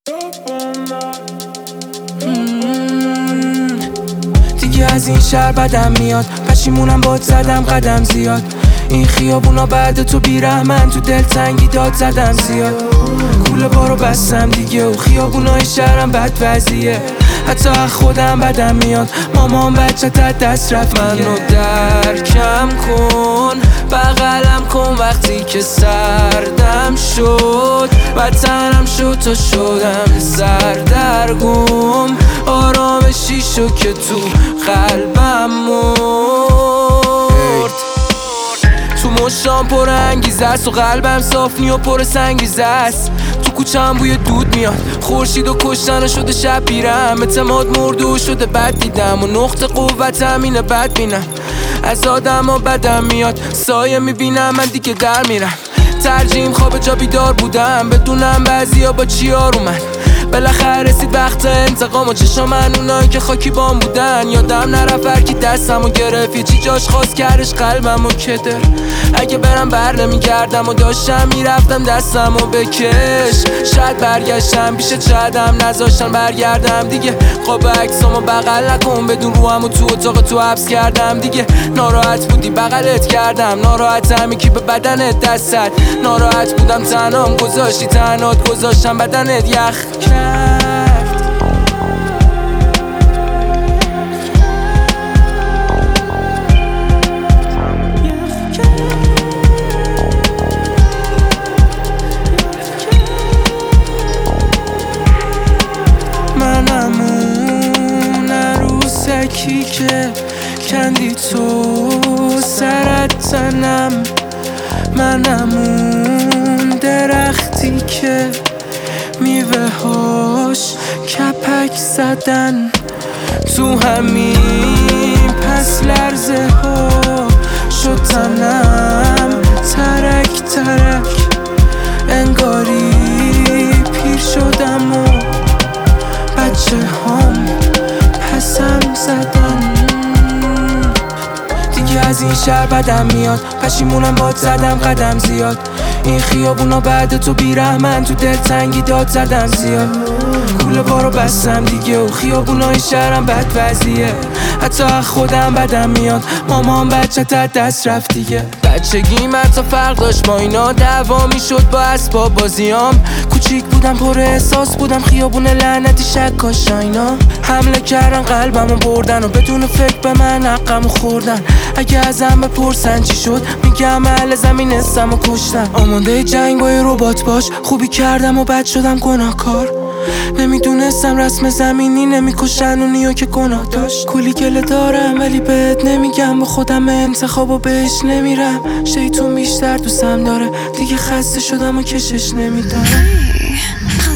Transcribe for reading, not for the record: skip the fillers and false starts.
دیگه از این شهر بدم میاد، پشیمونم باد زدم قدم زیاد. این خیابونا بعد تو بیرحمن، تو دل تنگی داد زدم زیاد. کوله بارو بستم دیگه و خیابونای شهرم بد وضعیه. حتی خودم بدم میاد، مامان بچه تا دست رفت. منو درکم کن، بغلم کن وقتی که سردم شد. وطنم شد تا شدم سردرگم. آرامشی شد که تو قلبم مرد. تو مشتام پر انگیزه است و قلبم صاف نی و پر سنگیزه است. تو کوچم بوی دود میاد، خورشید و کشتن شده شب بیرم. اعتماد مرده و شده بد دیدم و نقطه قوتم اینه بد بینم. از آدم ها بدم میاد، سایه میبینم من دیگه در میرم. ترجیم خواب جا بیدار بودم، بدونم بعضی ها با چی آرومن. بالاخره رسید وقت انتقام و چشم من اونایی که خاکی بام بودن. یادم نرفت هرکی دستم و گرفت، یه چی جاش خواست کردش قلبم و کدر. اگه برم بر نمیگردم و داشتم میرفتم دستم و بکش. شاید برگشتم پیشت، شایدم نذاشتن برگردم دیگه. قاب عکسامو بغل نکن، بدون روحم و تو اتاق تو حبس کردم دیگه. ناراحت بودی بغلت کردم، ناراحتم یکی به بدنت دستت. ناراحت بودم تنهام گذاشتی، تنهات گذاشتم بدنت یخ کرد. منم اون عروسکی که کندی تو سرت تنم. منم اون درختی که میوه هاش کپک زدن. تو همین پس لرزه ها شد تنم ترک ترک. انگاری پیر شدم و بچه هام پسم زدن. دیگه از این شهر بدم میاد، پشیمونم باد زدم قدم زیاد. این خیابونا بعد تو بیرحمن، تو دل تنگی داد زدم زیاد. کوله بارو بستم دیگه و خیابونای شهرم بد وضعیه. حتی خودم بدم میاد، مامان بچه تا دست رفت دیگه. بچگیم حتی فرق داشت با اینا، دعوا میشد با اسباب بازیام. کوچیک بودم پر احساس بودم، خیابون لعنتی شکاش اینا. حمله کردن قلبمو بردن و بدون فکر به من حقمو خوردن. اگه ازم بپرسن چی شد میگم اهل زمین اسمو کشتن. آماده جنگ با یه ربات باش، خوبی کردم و بد شدم گناهکار. نمیدونستم رسم زمینی نمیکشن اونیو که گناه داشت. کلی گله دارم ولی بهت نمیگم، با خودم انتخابو بهش نمیرم. شیطون بیشتر دوستم داره، دیگه خسته شدم و کشش نمیدم.